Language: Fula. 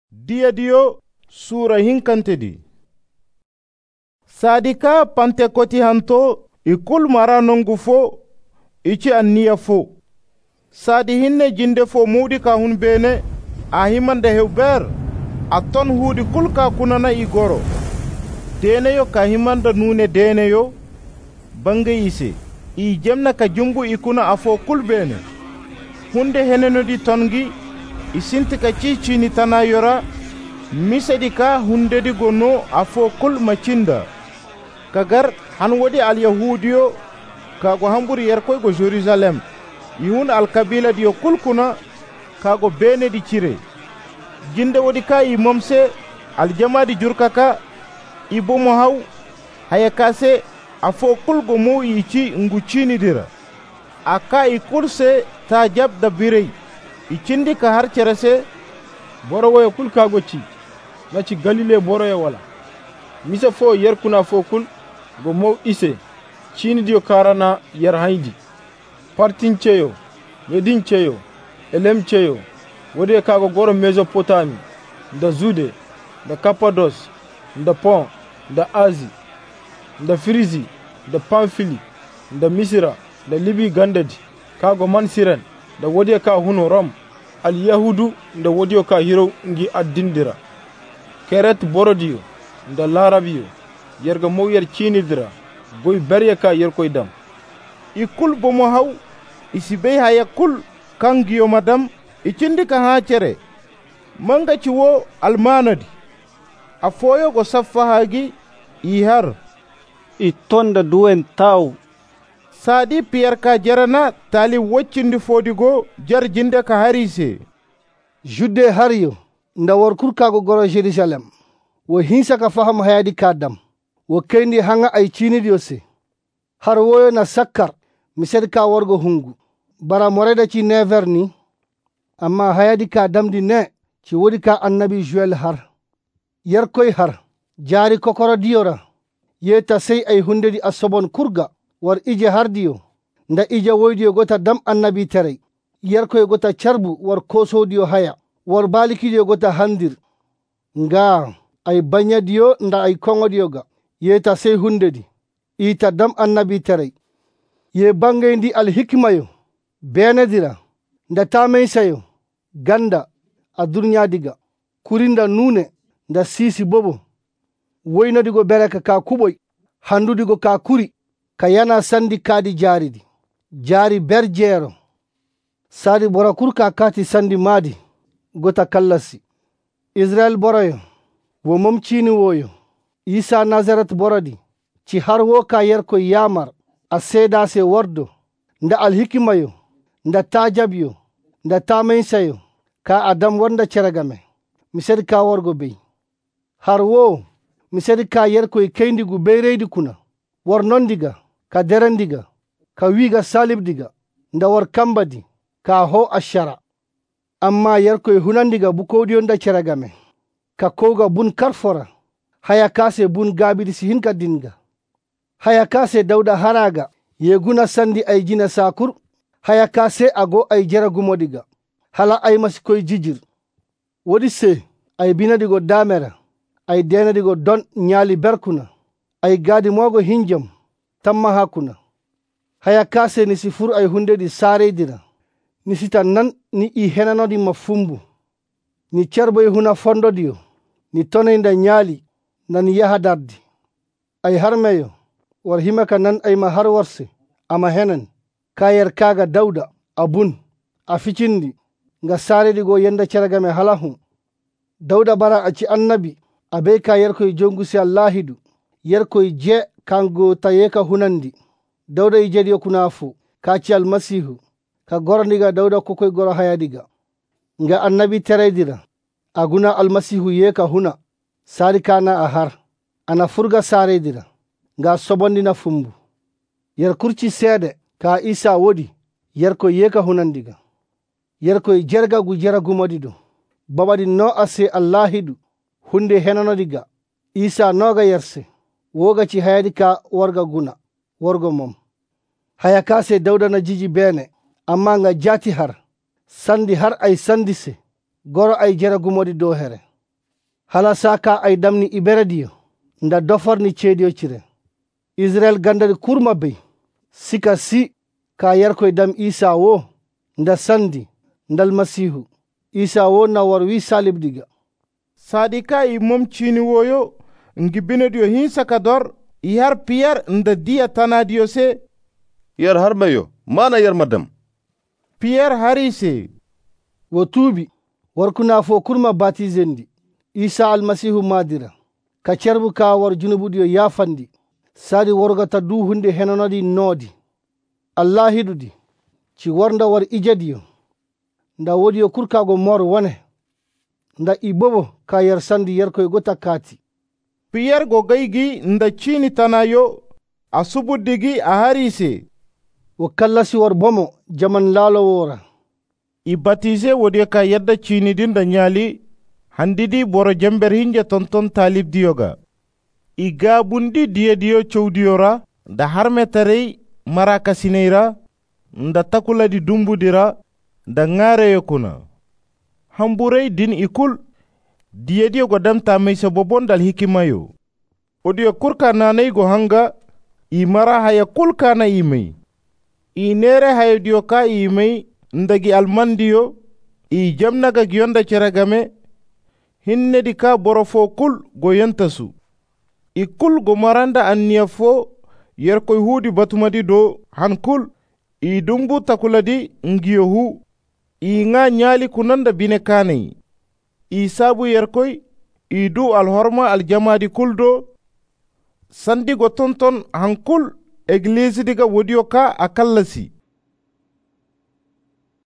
Diyo sura hinkantedi. Sadika Pantekoti hanto ikul mara nongu fo ichi anniya fo. Sadi hinne jinde fo mudi ka hun bene a himande hewber a ton hudi kulka kunana igoro. Deneyo ka himanda nune deneyo bange ise. I jemna ka jumbu ikuna afo kul bene. Hunde heneno di tongi isinti ka chichini tana yora misedi ka hunde di gono afo kul machinda. Kagar han wodi al yahudiyo kago hamburi yerkoy go Jerusalem. Yihun al kabila diyo kul kuna kago bene di chire. Jinde wodi ka i momse al jama di jurkaka ibo mo haw hayakase afo kul go mo ichi nguchini dira. Aka i kurse ta jab da birey. Ichindi ka har cerese borowo kul kago ci naci Galile boroye wala misa fo yer kuna fo kul go mo ise chini dio karana yer haydi partin cheyo medin cheyo elem cheyo wode kago goro Mesopotami da Zude da Cappados da Pon da Azi da Frizi da Pamfili da Misira da Libi gandadi kago Mansiren da wode ka huno Rom al yahudu da wodiyo ka hiro ngi addindira keret borodiyo da larabiyo yerga mo yer cinidira boy berya ka yer koy dam ikul bomo haw isibe haya kul kangiyo madam ichindi ka ha cere manga ci wo almanadi afoyo go saffa hagi ihar itonda duwen taw Sadi Pierre ka jarana tali woccindi fodigo jar jinde ka harise. Jude hariyo nda warkur kago goro Jerusalem. Wo hinsa ka faham hayadi kadam. Wo kendi hanga ay chini diose. Har woyo na sakkar mised ka wargo hungu. Bara moreda ci never ni. Amma hayadi kadam di ne ci wodi ka annabi Joel har. Yer koy har. Jari kokoro diora. Yeta sey ay hunde di asobon kurga. War ije hardiyo nda ije woydiyo gota dam annabi tere yerkoy gota charbu war kosodiyo haya war balikidiyo gota handir nga ay banyadiyo nda ay kongodiyo ga yeta sey hundedi ita dam annabi tere ye bange ndi al hikmayo benedira nda tamay sayo ganda a durnya diga kurinda nune nda sisi bobo woynodigo bereka ka kuboy handudigo ka kuri kayana sandi kadi jaridi jari berjero sadi bora kurka kati sandi madi gota kallasi Israel boroyo wo mom chini woyo Isa Nazaret borodi ci har wo ka yerko yamar a seda se wordo nda alhikimayo nda tajabyo nda tamensayo ka adam wonda ceragame misedi ka worgo bey har wo misedi ka yerko keyndigu beyreydi kuna war nondiga ka derendiga ka wiga salibdiga nda war kambadi ka ho ashara amma yerkoy hunandiga bukodiyo nda ceragame ka koga bun karfora haya kase bun gabidi si hinka dinga haya kase dawda haraga yeguna sandi ay jina sakur haya kase ago ay jeragumodiga hala ay masikoy jijir wodi se ay binadigo damera ay denadigo don nyali berkuna ay gadi mogo hinjam tamma hakuna haya kase ni sifur ay hunde di sare dira ni sita nan ni i henano di mafumbu ni cerbo y huna fondo diyo ni tone nda nyali nan yaha dardi ay harmeyo war himaka nan ay ma har warse ama henen kayer kaga dawda abun a ficindi nga sare di go yenda ceragame halahu dawda bara aci annabi abe kayer koy jongusi allahidu yer koy je kango tayeka hunandi dawda ijedi kunafu kaci almasihu ka gorondiga dawda kokoy goro hayadiga nga annabi teredira aguna almasihu yeka huna sari kana ahar ana furga saredira nga sobondina fumbu yer kurci sede ka Isa wodi yer koy yeka hunandiga yer koy jerga gu jeragumodido babadi no ase allahidu hunde henanodiga Isa noga yerse woga ci hayadi ka warga guna wargo mom haya kase dawda na jiji bene amma nga jati har sandi har ay sandise goro ay jeragumodi do here hala saka ay damni iberediyo nda dofarni cediyo cire Israel gandari kurma be sika si ka yarkoy dam Isa wo nda sandi ndal masihu Isa wo na war wi salib diga sadika i mom chini woyo ngi binediyo hinsa kador yar Pierre nda dia tanadiyo se yar har mayo mana yar madam Pierre harise wo tuubi warkuna fo kurma batizendi Isa almasihu madira ka cerbu ka war junubudiyo yafandi sadi worgata du hunde henonadi noodi Allah hidudi ci warnda war ijadiyo nda wodiyo kurkago mor wone nda ibobo ka yar sandi yar koy gota kati Pierre go gaygi nda chini tanayo asubudigi a harise wo kallasi war bomo jaman lalo wora i batize wodiyo ka yadda chini dinda nyali handidi boro jember hinje tonton talib diyoga i gabundi diyo chowdiyora nda harmetarei maraka sineira nda takuladi dumbudira nda ngareyo kuna hamburei din ikul diyo go damta meisa bobondal hikimayo odiyo kurka nanai go hanga i mara haya kulka na imei i nere haya diyo ka imei ndagi almandiyo i jamnaga giyonda ceragame hinne di ka borofo kul go yantasu i kul go maranda anniya fo yer koy hudi batumadi do han kul i dumbu takuladi ngiyo hu i nga nyali kunanda bine kanei i sabu yer koy i du alhorma aljamadi kul do sandi go tonton han kul eglise diga wodiyo ka akallasi